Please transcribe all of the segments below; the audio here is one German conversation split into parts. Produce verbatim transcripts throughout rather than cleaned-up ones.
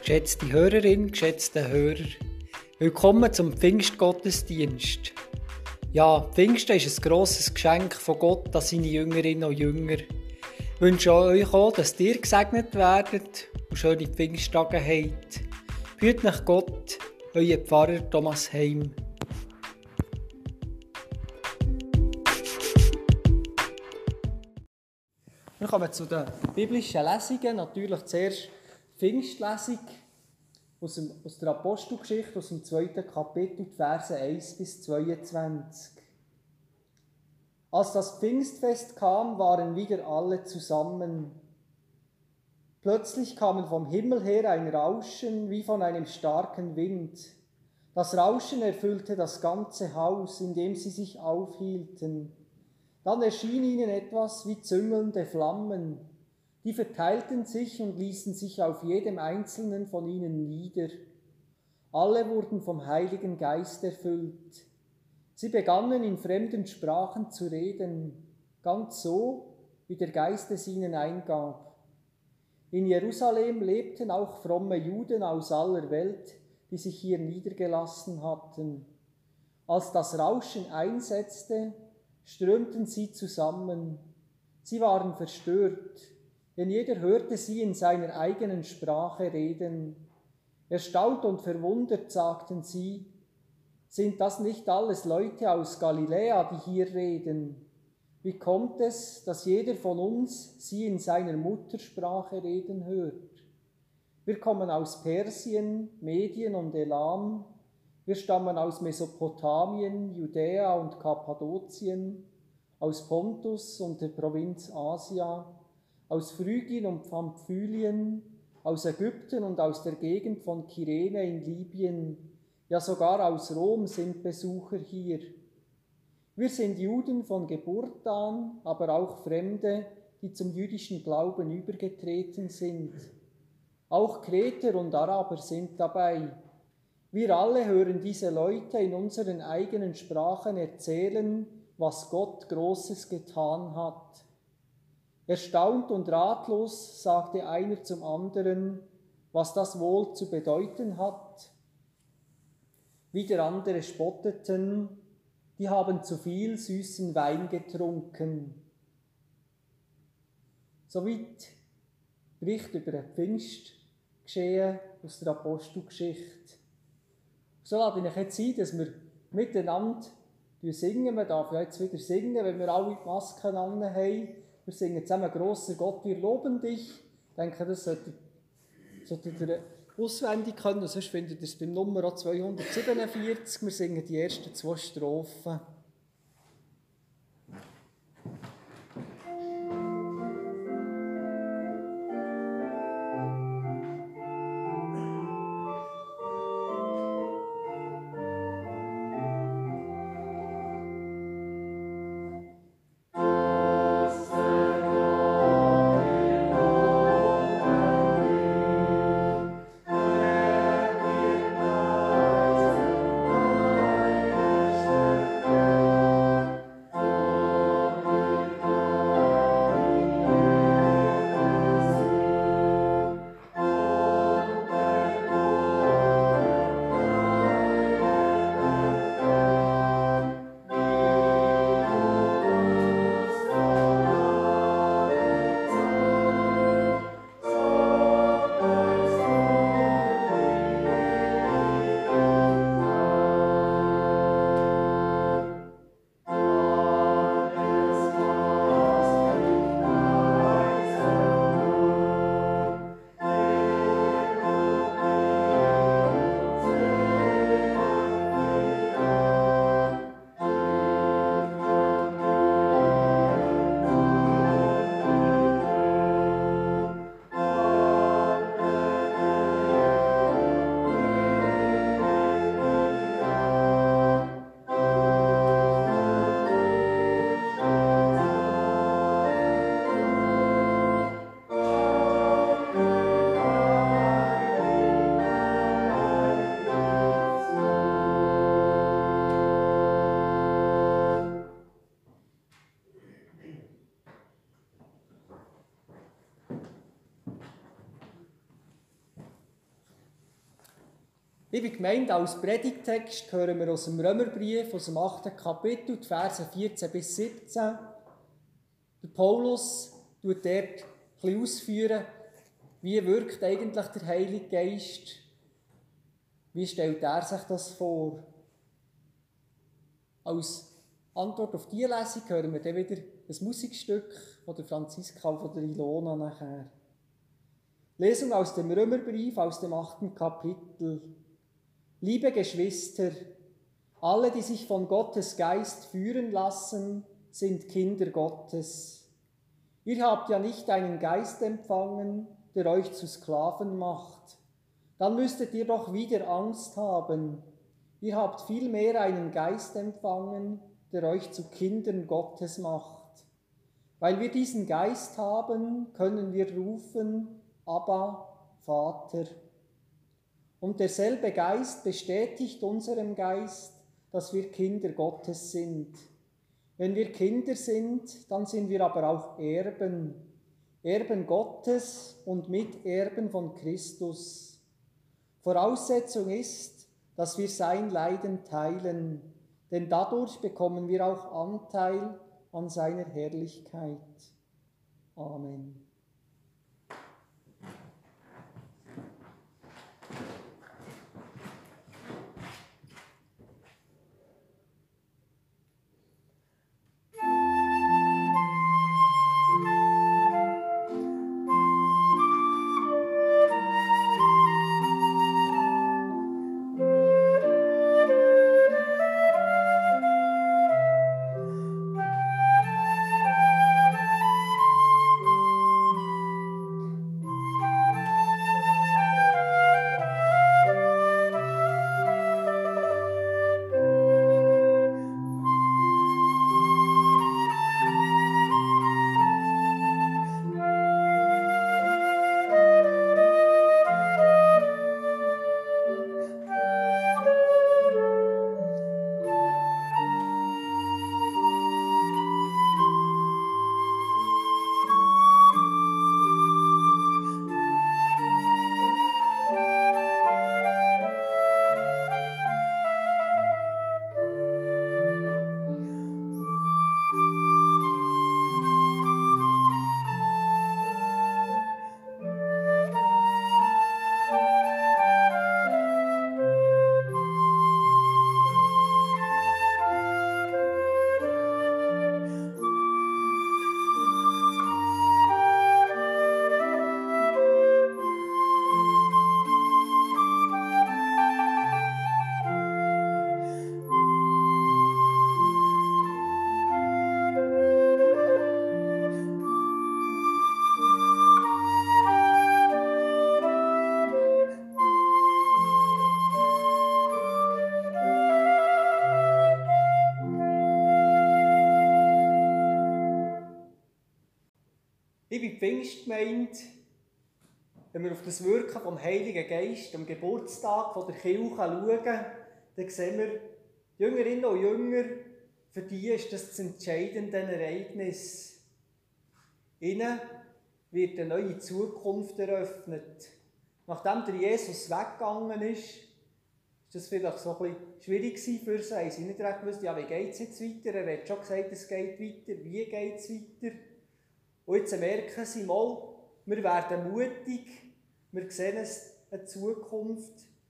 Geschätzte Hörerin, geschätzte Hörer, willkommen zum Pfingstgottesdienst. Ja, Pfingsten ist ein grosses Geschenk von Gott an seine Jüngerinnen und Jünger. Ich wünsche euch auch, dass ihr gesegnet werdet und schöne Pfingsttage habt. Führt nach Gott, euer Pfarrer Thomas Heim. Wir kommen zu den biblischen Lesungen. Natürlich zuerst Pfingstlesung aus, dem, aus der Apostelgeschichte, aus dem zweiten Kapitel, die Verse eins bis zweiundzwanzig. Als das Pfingstfest kam, waren wieder alle zusammen. Plötzlich kam vom Himmel her ein Rauschen wie von einem starken Wind. Das Rauschen erfüllte das ganze Haus, in dem sie sich aufhielten. Dann erschien ihnen etwas wie züngelnde Flammen. Die verteilten sich und ließen sich auf jedem einzelnen von ihnen nieder. Alle wurden vom Heiligen Geist erfüllt. Sie begannen in fremden Sprachen zu reden, ganz so, wie der Geist es ihnen eingab. In Jerusalem lebten auch fromme Juden aus aller Welt, die sich hier niedergelassen hatten. Als das Rauschen einsetzte, strömten sie zusammen. Sie waren verstört, denn jeder hörte sie in seiner eigenen Sprache reden. Erstaunt und verwundert sagten sie: Sind das nicht alles Leute aus Galiläa, die hier reden? Wie kommt es, dass jeder von uns sie in seiner Muttersprache reden hört? Wir kommen aus Persien, Medien und Elam. Wir stammen aus Mesopotamien, Judäa und Kappadokien, aus Pontus und der Provinz Asia, aus Phrygien und Pamphylien, aus Ägypten und aus der Gegend von Kyrene in Libyen, ja sogar aus Rom sind Besucher hier. Wir sind Juden von Geburt an, aber auch Fremde, die zum jüdischen Glauben übergetreten sind. Auch Kreter und Araber sind dabei. Wir alle hören diese Leute in unseren eigenen Sprachen erzählen, was Gott Großes getan hat. Erstaunt und ratlos sagte einer zum anderen, was das wohl zu bedeuten hat. Wieder andere spotteten, die haben zu viel süßen Wein getrunken. Soweit Bericht über ein Pfingstgeschehen aus der Apostelgeschichte. So lade ich euch jetzt ein, dass wir miteinander singen. Man darf ja jetzt wieder singen, wenn wir alle die Masken an haben. Wir singen zusammen «Grosser Gott, wir loben dich». Ich denke, das solltet, solltet ihr auswendig können, sonst findet ihr es beim Nummer zweihundertsiebenundvierzig. Wir singen die ersten zwei Strophen. Thank you. Liebe Gemeinde, als Predigtext hören wir aus dem Römerbrief, aus dem achten Kapitel, die Verse vierzehn bis siebzehn. Der Paulus tut dort ein bisschen ausführen, wie wirkt eigentlich der Heilige Geist, wie stellt er sich das vor. Als Antwort auf diese Lesung hören wir dann wieder ein Musikstück von der Franziska und von der Ilona nachher. Lesung aus dem Römerbrief, aus dem achten Kapitel. Liebe Geschwister, alle, die sich von Gottes Geist führen lassen, sind Kinder Gottes. Ihr habt ja nicht einen Geist empfangen, der euch zu Sklaven macht. Dann müsstet ihr doch wieder Angst haben. Ihr habt vielmehr einen Geist empfangen, der euch zu Kindern Gottes macht. Weil wir diesen Geist haben, können wir rufen, Abba, Vater. Und derselbe Geist bestätigt unserem Geist, dass wir Kinder Gottes sind. Wenn wir Kinder sind, dann sind wir aber auch Erben. Erben Gottes und Miterben von Christus. Voraussetzung ist, dass wir sein Leiden teilen, denn dadurch bekommen wir auch Anteil an seiner Herrlichkeit. Amen. Liebe Pfingstgemeinde, wenn wir auf das Wirken vom Heiligen Geist am Geburtstag von der Kirche schauen, dann sehen wir, Jüngerinnen und Jünger, für die ist das das entscheidende Ereignis. Ihnen wird eine neue Zukunft eröffnet. Nachdem der Jesus weggegangen ist, ist das vielleicht so ein bisschen schwierig für sie. Sie haben nicht recht gewusst, ja, wie geht es jetzt weiter? Er hat schon gesagt, es geht weiter. Wie geht es weiter? Und jetzt merken sie mal, wir werden mutig, wir sehen eine Zukunft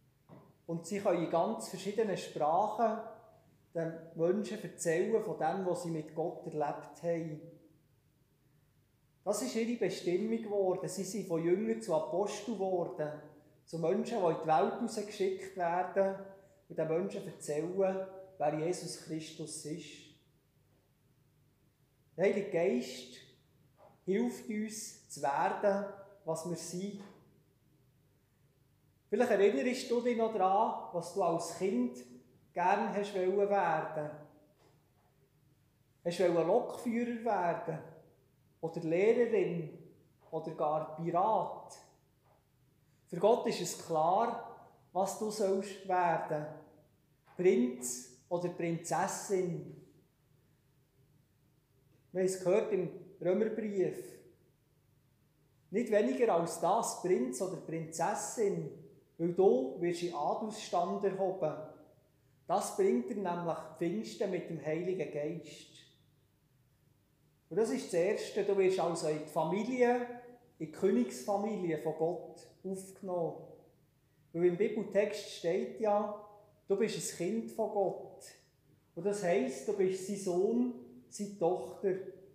und sie können in ganz verschiedenen Sprachen den Menschen erzählen von dem, was sie mit Gott erlebt haben. Das ist ihre Bestimmung geworden. Sie sind von Jüngern zu Aposteln geworden, zu Menschen, die in die Welt hinausgeschickt werden und den Menschen erzählen, wer Jesus Christus ist. Der Heilige Geist hilft uns zu werden, was wir sind. Vielleicht erinnerst du dich noch daran, was du als Kind gerne hast wollen werden. Hast du Lokführer werden? Oder Lehrerin? Oder gar Pirat? Für Gott ist es klar, was du sollst werden. Prinz oder Prinzessin. Wir haben es gehört im Römerbrief. Nicht weniger als das, Prinz oder Prinzessin. weil du wirst in Adelsstand erhoben. Das bringt dir nämlich Pfingsten mit dem Heiligen Geist. Und das ist das Erste, du wirst also in die Familie, in die Königsfamilie von Gott aufgenommen. Weil im Bibeltext steht ja, du bist ein Kind von Gott. Und das heisst, du bist sein Sohn, seine Tochter.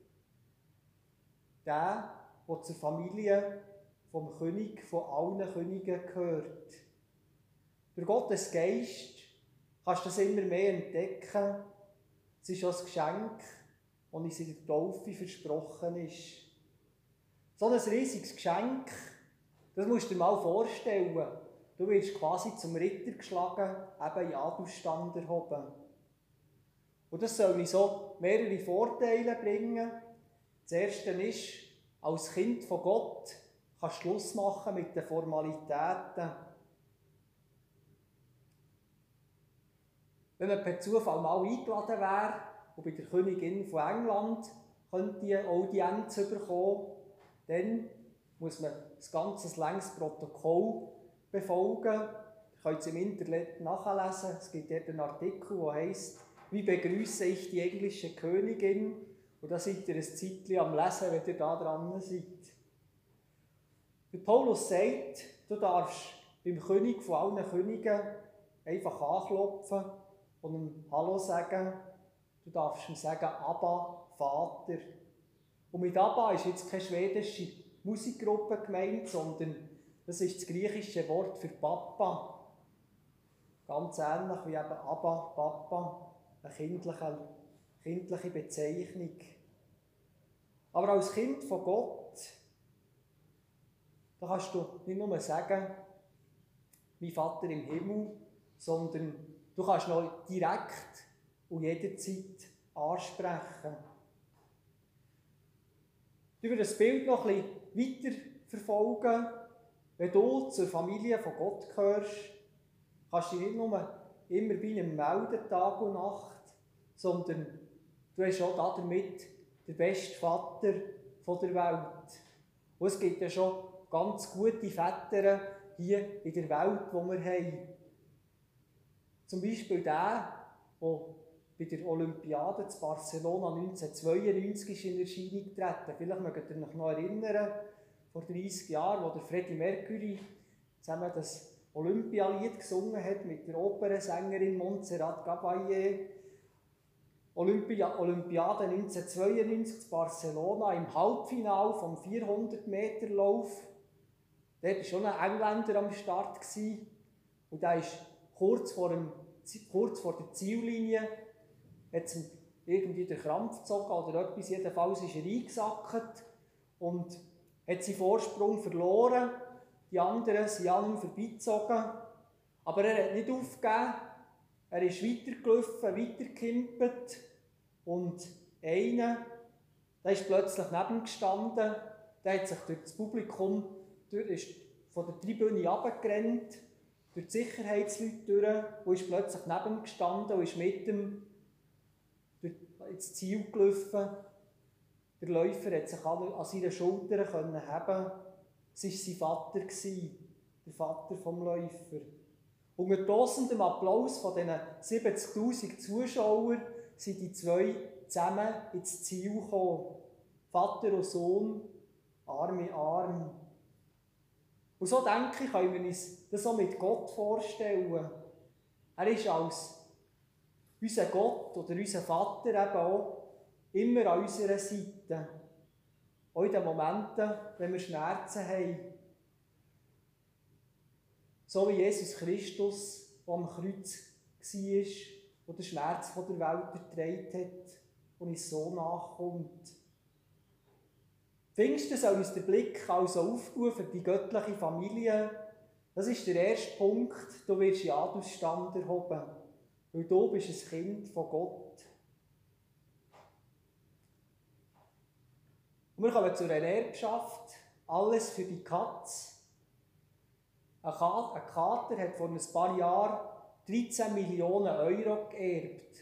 Der, der zur Familie vom König, von allen Königen gehört. Durch Gottes Geist kannst du das immer mehr entdecken. Es ist auch ein Geschenk, das uns in der Taufe versprochen ist. So ein riesiges Geschenk, das musst du dir mal vorstellen. Du wirst quasi zum Ritter geschlagen, eben in Adelsstand erhoben. Und das soll uns so mehrere Vorteile bringen. Das erste ist, als Kind von Gott kannst du Schluss machen mit den Formalitäten. Wenn man per Zufall mal eingeladen wäre und bei der Königin von England könnte die Audienz bekommen, dann muss man das ganze länges Protokoll befolgen. Ihr könnt es im Internet nachlesen. Es gibt dort einen Artikel, der heisst, wie begrüße ich die englische Königin? Und da seid ihr ein Zeitchen am Lesen, wenn ihr da dran seid. Der Paulus sagt, du darfst beim König von allen Königen einfach anklopfen und ihm Hallo sagen. Du darfst ihm sagen, Abba, Vater. Und mit Abba ist jetzt keine schwedische Musikgruppe gemeint, sondern das ist das griechische Wort für Papa. Ganz ähnlich wie eben Abba, Papa, eine kindliche, kindliche Bezeichnung. Aber als Kind von Gott, da kannst du nicht nur sagen, mein Vater im Himmel, sondern du kannst noch direkt und jederzeit ansprechen. Über das Bild noch ein bisschen weiter verfolgen. Wenn du zur Familie von Gott gehörst, kannst du dich nicht nur immer bei ihm melden, Tag und Nacht, sondern du hast auch damit den besten Vater der Welt. Und es gibt ja schon ganz gute Väter hier in der Welt, die wir haben. Zum Beispiel der, der bei der Olympiade in Barcelona neunzehnhundertzweiundneunzig in Erscheinung getreten. Vielleicht mögt ihr euch noch erinnern, vor dreissig Jahren, wo der Freddie Mercury zusammen das Olympialied gesungen hat mit der Opernsängerin Montserrat Caballé. Olympia, Olympiade neunzehnhundertzweiundneunzig in Barcelona im Halbfinale vom vierhundert Meter Lauf. Dort war schon ein Engländer am Start und der ist kurz vor, dem, kurz vor der Ziellinie hat ihm irgendwie den Krampf gezogen oder etwas, jedenfalls ist er eingesackt und hat seinen Vorsprung verloren. Die anderen sind an ihm vorbeigezogen, aber er hat nicht aufgegeben. Er ist weitergelaufen, weitergekimpelt und einer, der ist plötzlich neben ihm gestanden, der hat sich durch das Publikum, durch, ist von der Tribüne runtergerannt, durch die Sicherheitsleute durch und ist plötzlich neben ihm gestanden und ist mit ihm ins Ziel gelaufen. Der Läufer hat sich an seinen Schultern heben. Es war sein Vater, der Vater vom Läufer. Unter tosendem Applaus von diesen siebzigtausend Zuschauern sind die zwei zusammen ins Ziel gekommen. Vater und Sohn, Arm in Arm. Und so denke ich, können wir uns das auch mit Gott vorstellen. Er ist als unser Gott oder unser Vater eben auch immer an unserer Seite. Auch in den Momenten, wenn wir Schmerzen haben. So wie Jesus Christus, der am Kreuz war, der den Schmerz der Welt ertragen hat und uns so nachkommt. Pfingsten soll uns der Blick also auftun für die göttliche Familie. Das ist der erste Punkt, du wirst in Adelsstand erhoben, weil du bist ein Kind von Gott. Und wir kommen zu einer Erbschaft, alles für die Katz. Ein Kater hat vor ein paar Jahren dreizehn Millionen Euro geerbt.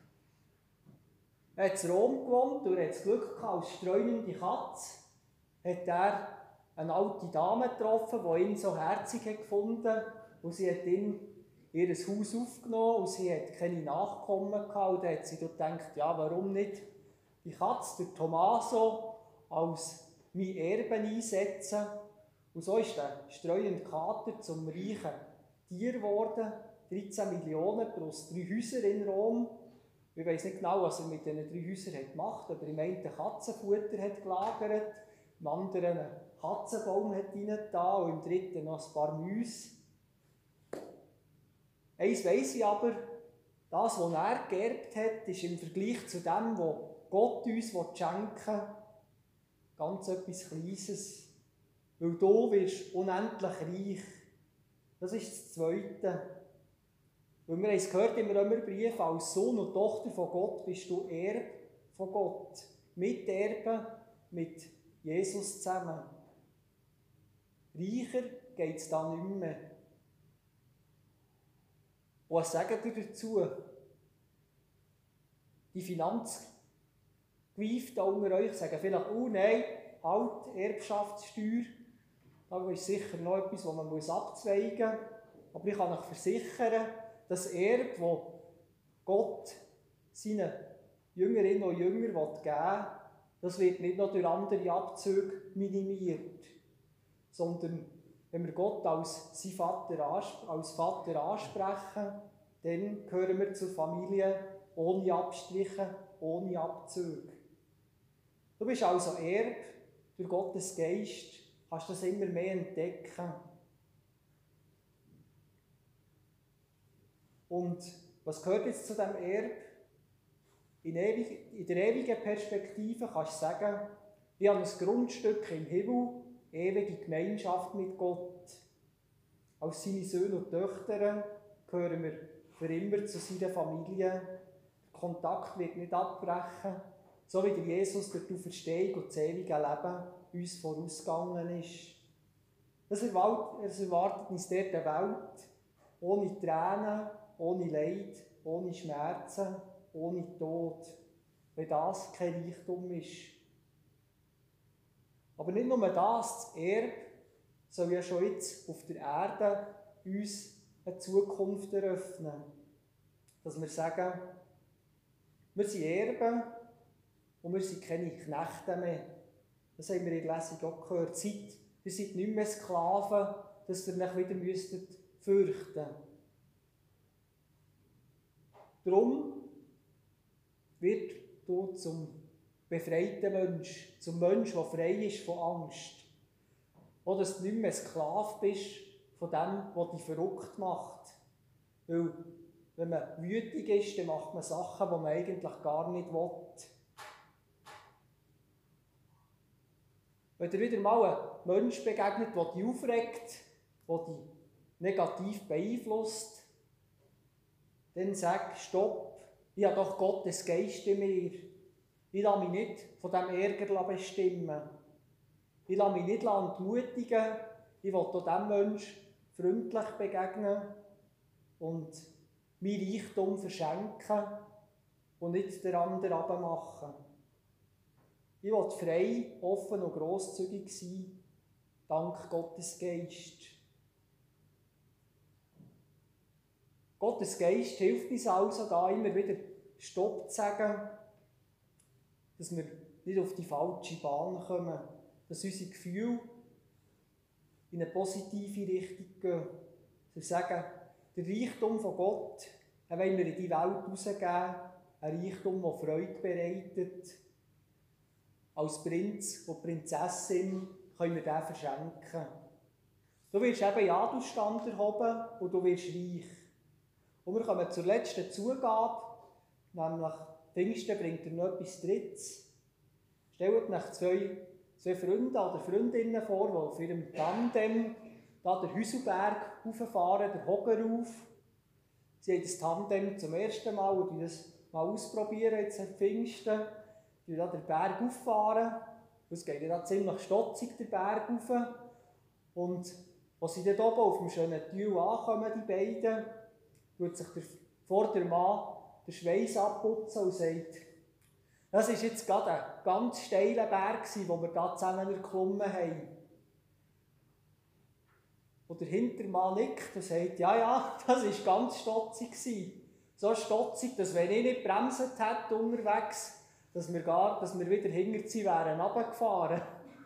Er hat in Rom gewohnt und er hat das Glück gehabt, als streunende Katze hat er eine alte Dame getroffen, die ihn so herzig hat gefunden und sie hat ihn in ihr Haus aufgenommen und sie hat keine Nachkommen gehabt. Und dann hat sie gedacht, ja, warum nicht die Katze, der Tommaso, als mein Erbe einsetzen. Und so ist der streuende Kater zum reichen Tier geworden. dreizehn Millionen plus drei Häuser in Rom. Ich weiss nicht genau, was er mit diesen drei Häusern hat gemacht hat, aber im einen Katzenfutter hat gelagert, im anderen einen Katzenbaum hat reingetan und im dritten noch ein paar Mäuse. Eins weiss ich aber, das, was er geerbt hat, ist im Vergleich zu dem, was Gott uns schenken will, ganz etwas Kleines. Weil du wirst unendlich reich. Das ist das Zweite. Weil wir haben es gehört im Römerbrief, als Sohn und Tochter von Gott bist du Erb von Gott. Miterben mit Jesus zusammen. Reicher geht es da nicht mehr. Und was sagt ihr dazu? Die Finanzgeweiften unter euch sagen vielleicht, oh nein, halt, Erbschaftssteuer. Da ist sicher noch etwas, das man abzweigen muss. Aber ich kann euch versichern, das Erbe, das Gott seinen Jüngerinnen und Jüngern geben will, das wird nicht noch durch andere Abzüge minimiert. Sondern wenn wir Gott als, sein Vater, als Vater ansprechen, dann gehören wir zur Familie ohne Abstriche, ohne Abzüge. Du bist also Erb durch Gottes Geist, kannst das immer mehr entdecken. Und was gehört jetzt zu diesem Erbe? In, ewig, in der ewigen Perspektive kannst du sagen, ich habe ein Grundstück im Himmel, ewige Gemeinschaft mit Gott. Als seine Söhne und Töchter gehören wir für immer zu seiner Familie. Der Kontakt wird nicht abbrechen, so wie der Jesus durch die Auferstehung und das ewige Leben uns vorausgegangen ist. Es erwartet uns dort eine Welt ohne Tränen, ohne Leid, ohne Schmerzen, ohne Tod, wenn das kein Reichtum ist. Aber nicht nur das, das Erbe soll ja schon jetzt auf der Erde uns eine Zukunft eröffnen. Dass wir sagen, wir sind Erben und wir sind keine Knechte mehr. Das haben wir in der Lesung auch gehört. Seid, ihr seid nicht mehr Sklaven, dass ihr euch wieder müsstet fürchten. Darum wird du zum befreiten Mensch, zum Mensch, der frei ist von Angst. Oder dass du nicht mehr Sklave bist von dem, was dich verrückt macht. Weil, wenn man wütig ist, dann macht man Sachen, die man eigentlich gar nicht will. Wenn dir wieder mal ein Mensch begegnet, der dich aufregt, der dich negativ beeinflusst, dann sag, stopp, ich habe doch Gottes Geist in mir. Ich lasse mich nicht von diesem Ärger bestimmen. Ich lasse mich nicht entmutigen. Ich will auch diesem Menschen freundlich begegnen und mein Reichtum verschenken und nicht den anderen abmachen. Ich will frei, offen und grosszügig sein, dank Gottes Geist. Gottes Geist hilft uns also, da immer wieder Stopp zu sagen, dass wir nicht auf die falsche Bahn kommen, dass unsere Gefühle in eine positive Richtung gehen. Dass wir sagen, der Reichtum von Gott, den wollen wir in die Welt rausgeben, ein Reichtum, der Freude bereitet. Als Prinz und Prinzessin können wir den verschenken. Du wirst eben in Adelsstand erhoben und du wirst reich. Und wir kommen zur letzten Zugabe, nämlich Pfingsten bringt dir noch etwas Drittes. Stellt euch zwei, zwei Freunde oder Freundinnen vor, die auf ihrem Tandem da den Hüselberg rauffahren, den Hogerauf. Sie haben das Tandem zum ersten Mal und das mal ausprobieren jetzt am Pfingsten. Die da den Berg auffahren. Es geht ja ziemlich stotzig den Berg rauf. Und als sie dann oben auf dem schönen Tüll ankommen, die beiden, tut sich der Vordermann den Schweiß abputzen und sagt, das war jetzt gerade ein ganz steiler Berg, den wir da zusammen erklommen haben. Und der Hintermann nickt und sagt, ja, ja, das war ganz stotzig. So stotzig, dass wenn ich nicht bremset hätte unterwegs, dass wir, gar, dass wir wieder hinter sie wären runtergefahren.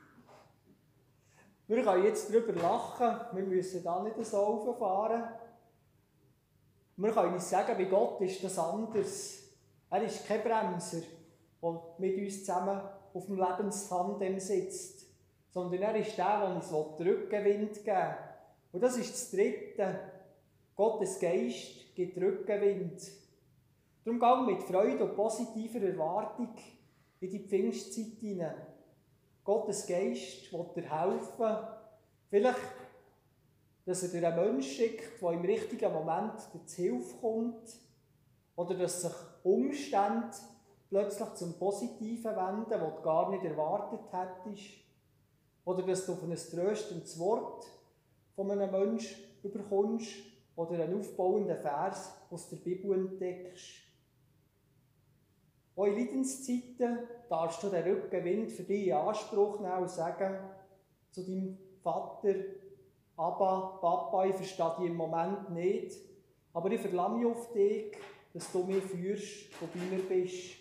Wir können jetzt darüber lachen, wir müssen da nicht so rauffahren. Wir können uns sagen, bei Gott ist das anders. Er ist kein Bremser, der mit uns zusammen auf dem Lebenstandem sitzt, sondern er ist der, der uns den Rückenwind geben will. Und das ist das Dritte. Gottes Geist gibt Rückenwind. Darum gang mit Freude und positiver Erwartung in die Pfingstzeit hinein. Gottes Geist will dir helfen, vielleicht, dass er dir einen Menschen schickt, der im richtigen Moment dir zu Hilfe kommt, oder dass sich Umstände plötzlich zum Positiven wenden, das du gar nicht erwartet hättest, oder dass du auf ein tröstendes Wort von einem Menschen bekommst oder einen aufbauenden Vers aus der Bibel entdeckst. Auch in Leidenszeiten darfst du den Rückenwind für dich in Anspruch nehmen und sagen zu deinem Vater, Abba, Papa, ich verstehe dich im Moment nicht, aber ich verlasse mich auf dich, dass du mich führst, wo du bei mir bist.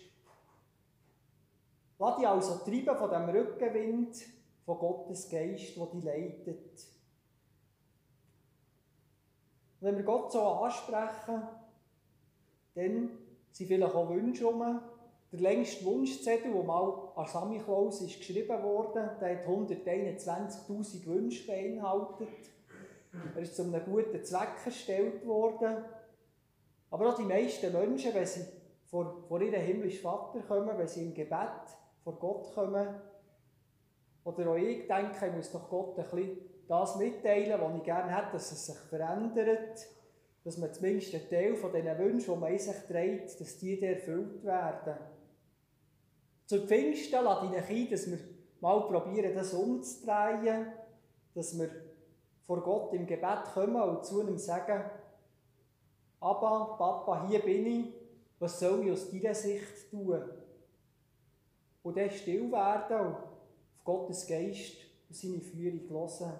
Lass dich also treiben von dem Rückenwind von Gottes Geist, der dich leitet. Und wenn wir Gott so ansprechen, dann sind vielleicht auch Wünsche rum. Der längste Wunschzettel, der mal an Samichlaus ist geschrieben wurde, der hat hunderteinundzwanzigtausend Wünsche beinhaltet. Er ist zu einem guten Zweck erstellt worden. Aber auch die meisten Menschen, wenn sie vor, vor ihren himmlischen Vater kommen, wenn sie im Gebet vor Gott kommen, oder auch ich denke, ich muss doch Gott ein bisschen das mitteilen, was ich gerne hätte, dass es sich verändert, dass man zumindest einen Teil von diesen Wünschen, die man in sich trägt, dass die erfüllt werden. Zur Pfingsten lade ich euch ein, dass wir mal probieren, das umzudrehen, dass wir vor Gott im Gebet kommen und zu ihm sagen, Abba, Papa, hier bin ich, was soll ich aus deiner Sicht tun? Und dann still werden und auf Gottes Geist und seine Führung hören.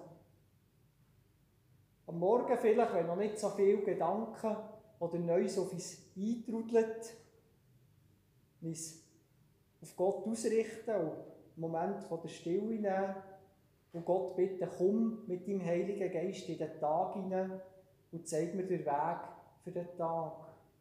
Am Morgen vielleicht, wenn noch nicht so viele Gedanken oder Neues auf uns eintrudelt, uns auf Gott ausrichten und einen Moment von der Stille nehmen und Gott bitten, komm mit deinem Heiligen Geist in den Tag hinein und zeig mir den Weg für den Tag.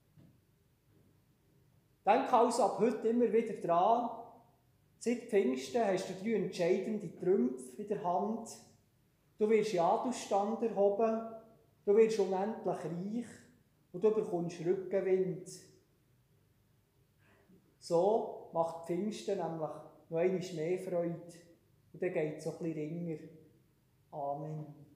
Denk also ab heute immer wieder dran, seit Pfingsten hast du drei entscheidende Trümpfe in der Hand. Du wirst in Adelsstand erhoben, du wirst unendlich reich und du bekommst Rückenwind. So macht Pfingsten nämlich noch einmal mehr Freude und dann geht es so ein bisschen ringer. Amen.